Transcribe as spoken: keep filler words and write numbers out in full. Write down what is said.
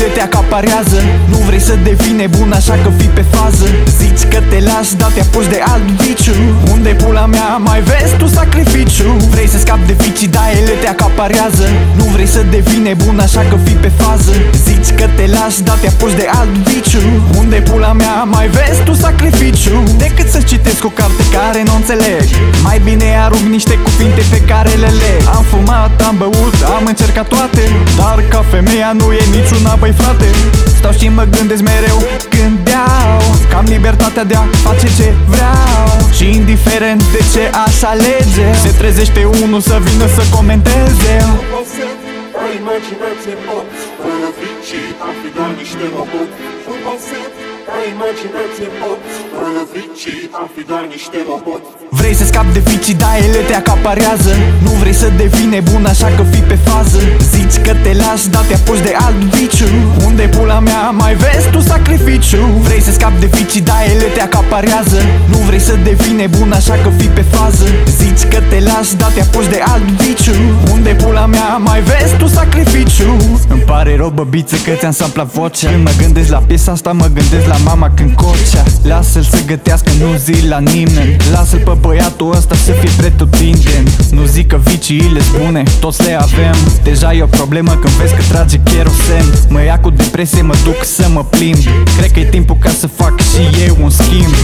ele te acaparează. Nu vrei să devii nebun, așa că fii pe fază. Zici că te lași, dar te apuci de alt viciu. Unde pula mea mai vezi tu sacrificiu? Vrei să scapi de vicii, dar ele te acaparează. Nu vrei să devii nebun, așa că fii pe fază. Zici că te lași, dar te apuci de alt viciu. Unde pula mea mai vezi tu sacrificiu? Decât să citesc o carte care nu înțeleg, mai bine arunc niște cuvinte pe care le leg. Am fumat, am băut, am încercat toate, dar ca femeia nu e niciuna, băi frate. Stau și mă gândesc mereu când beau, că am libertatea de a face ce vreau. Și indiferent de ce aș alege, se trezește unul să vină să comenteze. Ai imaginație poți, fără vicii, am fi doar niște roboți. Ai imaginație poți, fără vicii, am fi doar niște roboți. Vrei să scapi de vicii, dar ele te acaparează. Nu vrei să devii nebun, așa că fii pe fază. Zici că te lași, dar te apuci de alt viciu. Unde pula mea mai vezi tu sacrificiu? Vrei să scapi de vicii, dar ele te acaparează. Nu vrei să devii nebun, așa că fii pe fază. Zici că te lași, dar te apuci de alt viciu. Unde pula mea mai vezi tu sacrificiu? Îmi pare rău, băbiță, că ți-am samplat vocea. Când mă gândesc la piesa asta, mă gândesc la mama când cocea. Lasă-l să gătească, nu zi la nimeni. Lasă-l pe băiatul ăsta să fie pretutindeni. Nu zic că viciile bune, toți le avem. Deja e o problemă când vezi că trage cherosen. Mă ia cu depresie, mă duc să mă plimb. Cred că e timpul ca să fac și eu un schimb.